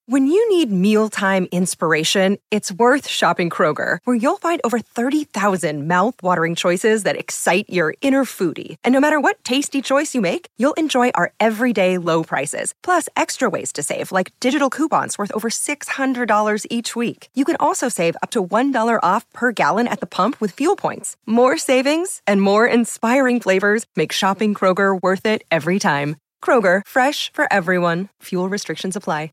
When you need mealtime inspiration, it's worth shopping Kroger, where you'll find over 30,000 mouth-watering choices that excite your inner foodie. And no matter what tasty choice you make, you'll enjoy our everyday low prices, plus extra ways to save, like digital coupons worth over $600 each week. You can also save up to $1 off per gallon at the pump with fuel points. More savings and more inspiring flavors make shopping Kroger worth it every time. Kroger, fresh for everyone. Fuel restrictions apply.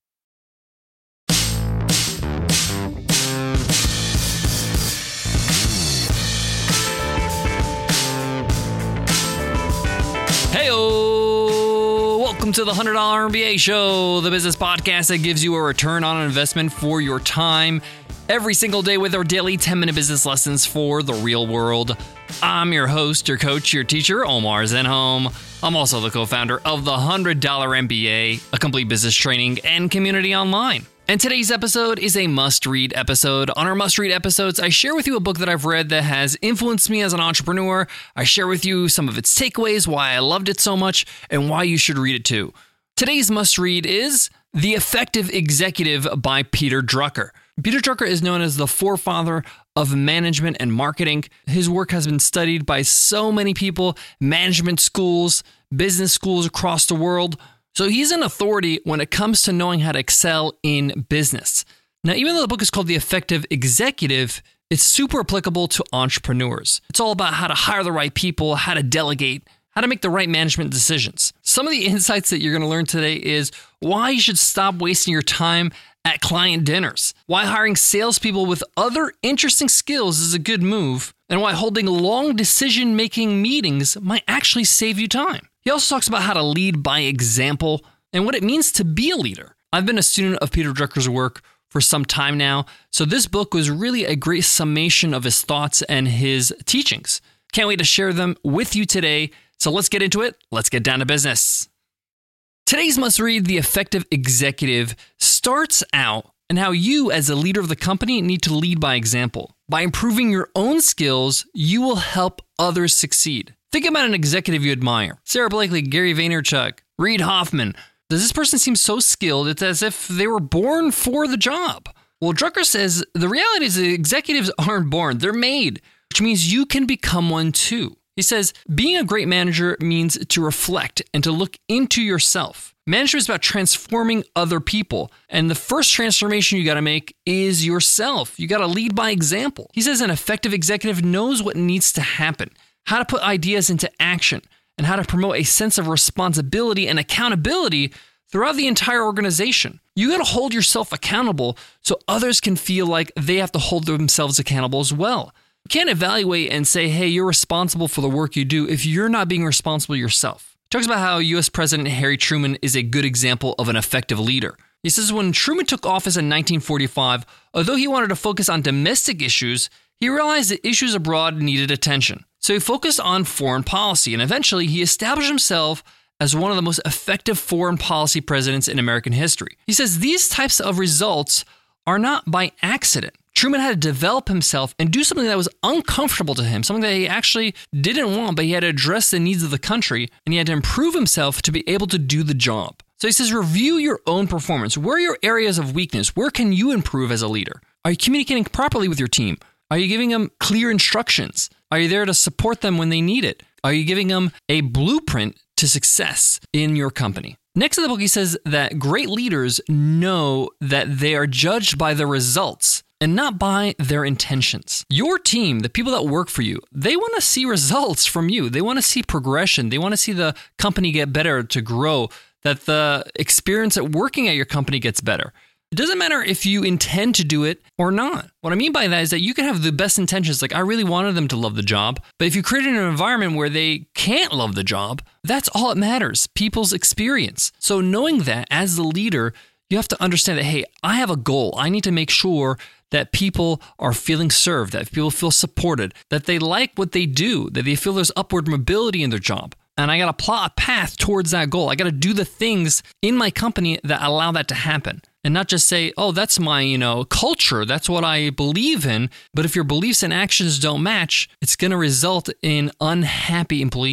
Heyo! Welcome to the $100 MBA Show, the business podcast that gives you a return on investment for your time every single day with our daily 10-minute business lessons for the real world. I'm your host, your coach, your teacher, Omar Zenhom. I'm also the co-founder of the $100 MBA, a complete business training and community online. And today's episode is a must-read episode. On our must-read episodes, I share with you a book that I've read that has influenced me as an entrepreneur. I share with you some of its takeaways, why I loved it so much, and why you should read it too. Today's must-read is The Effective Executive by Peter Drucker. Peter Drucker is known as the forefather of management and marketing. His work has been studied by so many people, management schools, business schools across the world. So he's an authority when it comes to knowing how to excel in business. Now, even though the book is called The Effective Executive, it's super applicable to entrepreneurs. It's all about how to hire the right people, how to delegate, how to make the right management decisions. Some of the insights that you're going to learn today is why you should stop wasting your time at client dinners, why hiring salespeople with other interesting skills is a good move, and why holding long decision-making meetings might actually save you time. He also talks about how to lead by example and what it means to be a leader. I've been a student of Peter Drucker's work for some time now, so this book was really a great summation of his thoughts and his teachings. Can't wait to share them with you today. So let's get into it. Let's get down to business. Today's must-read, The Effective Executive, starts out in how you, as a leader of the company, need to lead by example. By improving your own skills, you will help others succeed. Think about an executive you admire. Sarah Blakely, Gary Vaynerchuk, Reid Hoffman. Does this person seem so skilled, it's as if they were born for the job? Well, Drucker says the reality is that executives aren't born, they're made, which means you can become one too. He says, being a great manager means to reflect and to look into yourself. Management is about transforming other people. And the first transformation you got to make is yourself. You got to lead by example. He says an effective executive knows what needs to happen, how to put ideas into action, and how to promote a sense of responsibility and accountability throughout the entire organization. You got to hold yourself accountable so others can feel like they have to hold themselves accountable as well. You can't evaluate and say, hey, you're responsible for the work you do if you're not being responsible yourself. He talks about how U.S. President Harry Truman is a good example of an effective leader. He says when Truman took office in 1945, although he wanted to focus on domestic issues, he realized that issues abroad needed attention. So he focused on foreign policy, and eventually he established himself as one of the most effective foreign policy presidents in American history. He says these types of results are not by accident. Truman had to develop himself and do something that was uncomfortable to him, something that he actually didn't want, but he had to address the needs of the country, and he had to improve himself to be able to do the job. So he says, review your own performance. Where are your areas of weakness? Where can you improve as a leader? Are you communicating properly with your team? Are you giving them clear instructions? Are you there to support them when they need it? Are you giving them a blueprint to success in your company? Next in the book, he says that great leaders know that they are judged by the results and not by their intentions. Your team, the people that work for you, they want to see results from you. They want to see progression. They want to see the company get better, to grow, that the experience at working at your company gets better. It doesn't matter if you intend to do it or not. What I mean by that is that you can have the best intentions, like I really wanted them to love the job, but if you create an environment where they can't love the job, that's all that matters, people's experience. So knowing that as the leader, you have to understand that, hey, I have a goal. I need to make sure that people are feeling served, that people feel supported, that they like what they do, that they feel there's upward mobility in their job. And I got to plot a path towards that goal. I got to do the things in my company that allow that to happen. And not just say, oh, that's my, culture. That's what I believe in. But if your beliefs and actions don't match, it's going to result in unhappy employees.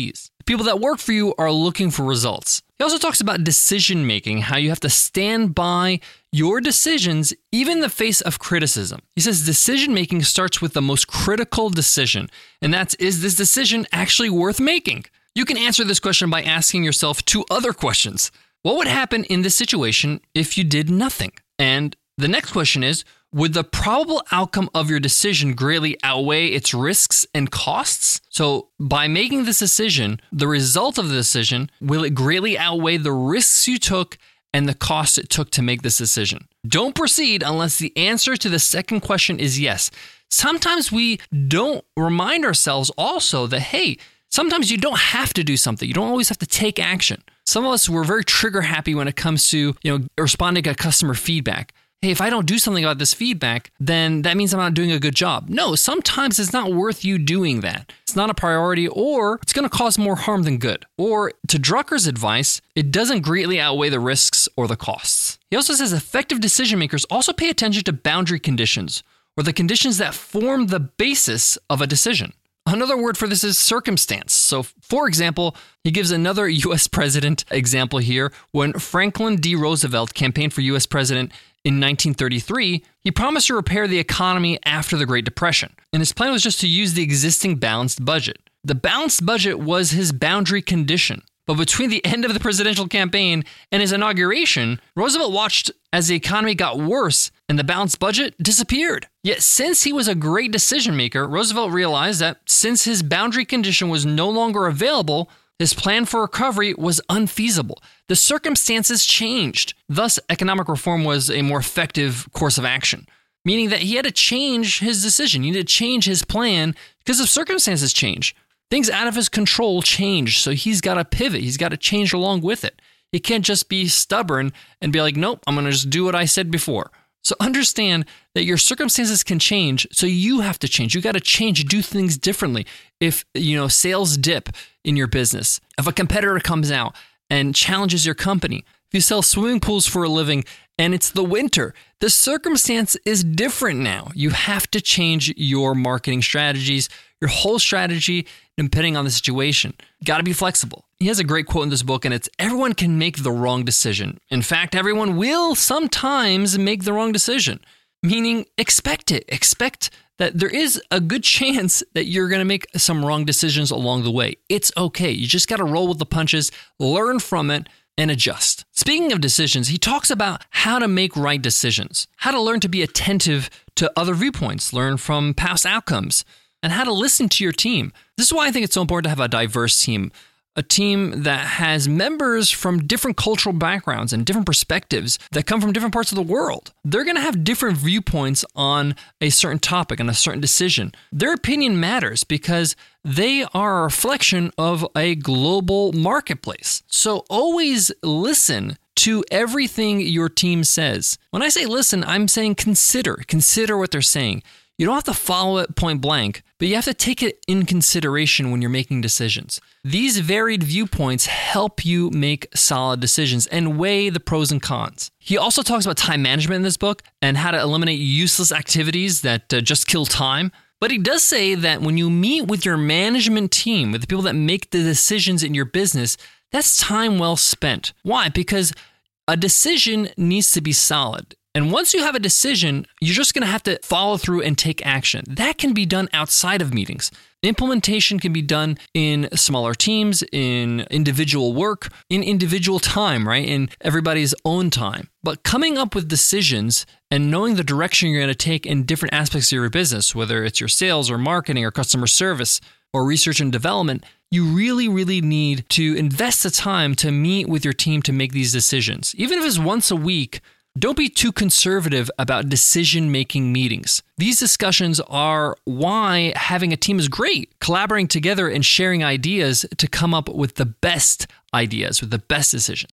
people that work for you are looking for results. He also talks about decision making, how you have to stand by your decisions even in the face of criticism. He says decision making starts with the most critical decision, and that's, is this decision actually worth making? You can answer this question by asking yourself two other questions. What would happen in this situation if you did nothing? And the next question is, would the probable outcome of your decision greatly outweigh its risks and costs? So by making this decision, the result of the decision, will it greatly outweigh the risks you took and the costs it took to make this decision? Don't proceed unless the answer to the second question is yes. Sometimes we don't remind ourselves also that, hey, sometimes you don't have to do something. You don't always have to take action. Some of us, we're very trigger happy when it comes to, responding to customer feedback. Hey, if I don't do something about this feedback, then that means I'm not doing a good job. No, sometimes it's not worth you doing that. It's not a priority, or it's going to cause more harm than good. Or to Drucker's advice, it doesn't greatly outweigh the risks or the costs. He also says effective decision makers also pay attention to boundary conditions, or the conditions that form the basis of a decision. Another word for this is circumstance. So, for example, he gives another U.S. president example here. When Franklin D. Roosevelt campaigned for U.S. president in 1933, he promised to repair the economy after the Great Depression. And his plan was just to use the existing balanced budget. The balanced budget was his boundary condition. But between the end of the presidential campaign and his inauguration, Roosevelt watched as the economy got worse and the balanced budget disappeared. Yet since he was a great decision maker, Roosevelt realized that since his boundary condition was no longer available, his plan for recovery was unfeasible. The circumstances changed. Thus, economic reform was a more effective course of action, meaning that he had to change his decision. He had to change his plan because of circumstances change. Things out of his control change, so he's got to pivot. He's got to change along with it. He can't just be stubborn and be like, nope, I'm going to just do what I said before. So understand that your circumstances can change, so you have to change. You got to change, do things differently. If, sales dip in your business, if a competitor comes out and challenges your company, if you sell swimming pools for a living and it's the winter, the circumstance is different now. You have to change your marketing strategies, your whole strategy, depending on the situation. Got to be flexible. He has a great quote in this book, and it's, everyone can make the wrong decision. In fact, everyone will sometimes make the wrong decision, meaning expect it. Expect that there is a good chance that you're going to make some wrong decisions along the way. It's okay. You just got to roll with the punches, learn from it, and adjust. Speaking of decisions, he talks about how to make right decisions, how to learn to be attentive to other viewpoints, learn from past outcomes, and how to listen to your team. This is why I think it's so important to have a diverse team, a team that has members from different cultural backgrounds and different perspectives that come from different parts of the world. They're going to have different viewpoints on a certain topic and a certain decision. Their opinion matters because they are a reflection of a global marketplace. So always listen to everything your team says. When I say listen, I'm saying consider what they're saying. You don't have to follow it point blank, but you have to take it in consideration when you're making decisions. These varied viewpoints help you make solid decisions and weigh the pros and cons. He also talks about time management in this book and how to eliminate useless activities that just kill time. But he does say that when you meet with your management team, with the people that make the decisions in your business, that's time well spent. Why? Because a decision needs to be solid. And once you have a decision, you're just going to have to follow through and take action. That can be done outside of meetings. Implementation can be done in smaller teams, in individual work, in individual time, right? In everybody's own time. But coming up with decisions and knowing the direction you're going to take in different aspects of your business, whether it's your sales or marketing or customer service or research and development, you really, really need to invest the time to meet with your team to make these decisions. Even if it's once a week, don't be too conservative about decision-making meetings. These discussions are why having a team is great. Collaborating together and sharing ideas to come up with the best ideas, with the best decisions.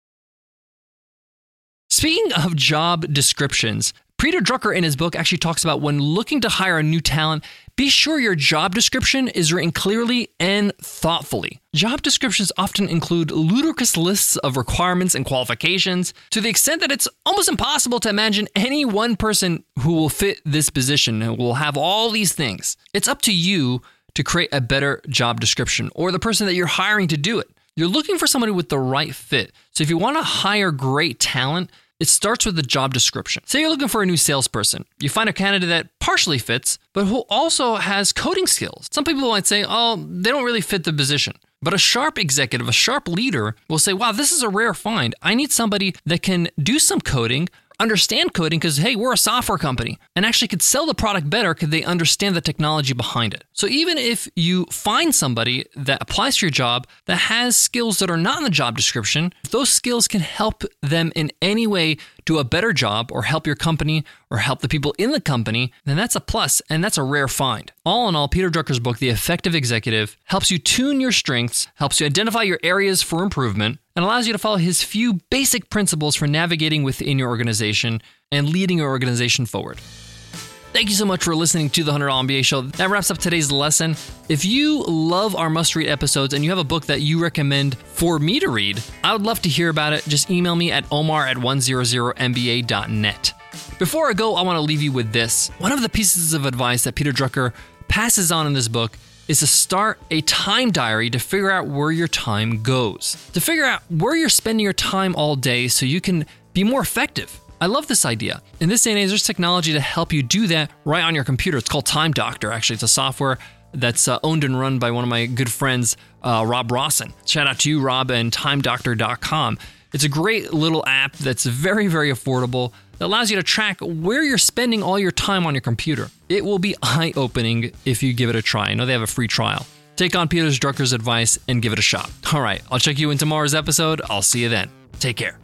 Speaking of job descriptions, Peter Drucker in his book actually talks about when looking to hire a new talent, be sure your job description is written clearly and thoughtfully. Job descriptions often include ludicrous lists of requirements and qualifications to the extent that it's almost impossible to imagine any one person who will fit this position and will have all these things. It's up to you to create a better job description, or the person that you're hiring to do it. You're looking for somebody with the right fit. So if you want to hire great talent, it starts with the job description. Say you're looking for a new salesperson. You find a candidate that partially fits, but who also has coding skills. Some people might say, oh, they don't really fit the position. But a sharp executive, a sharp leader will say, wow, this is a rare find. I need somebody that can do some coding, understand coding, because, hey, we're a software company, and actually could sell the product better because they understand the technology behind it. So even if you find somebody that applies to your job that has skills that are not in the job description, if those skills can help them in any way do a better job or help your company or help the people in the company, then that's a plus, and that's a rare find. All in all, Peter Drucker's book, The Effective Executive, helps you tune your strengths, helps you identify your areas for improvement, and allows you to follow his few basic principles for navigating within your organization and leading your organization forward. Thank you so much for listening to the $100 MBA Show. That wraps up today's lesson. If you love our must-read episodes and you have a book that you recommend for me to read, I would love to hear about it. Just email me at omar@100mba.net. Before I go, I want to leave you with this. One of the pieces of advice that Peter Drucker passes on in this book is to start a time diary to figure out where your time goes, to figure out where you're spending your time all day so you can be more effective. I love this idea. In this day and age, there's technology to help you do that right on your computer. It's called Time Doctor, actually. It's a software that's owned and run by one of my good friends, Rob Rawson. Shout out to you, Rob, and timedoctor.com. It's a great little app that's very, very affordable that allows you to track where you're spending all your time on your computer. It will be eye-opening if you give it a try. I know they have a free trial. Take on Peter Drucker's advice and give it a shot. All right, I'll check you in tomorrow's episode. I'll see you then. Take care.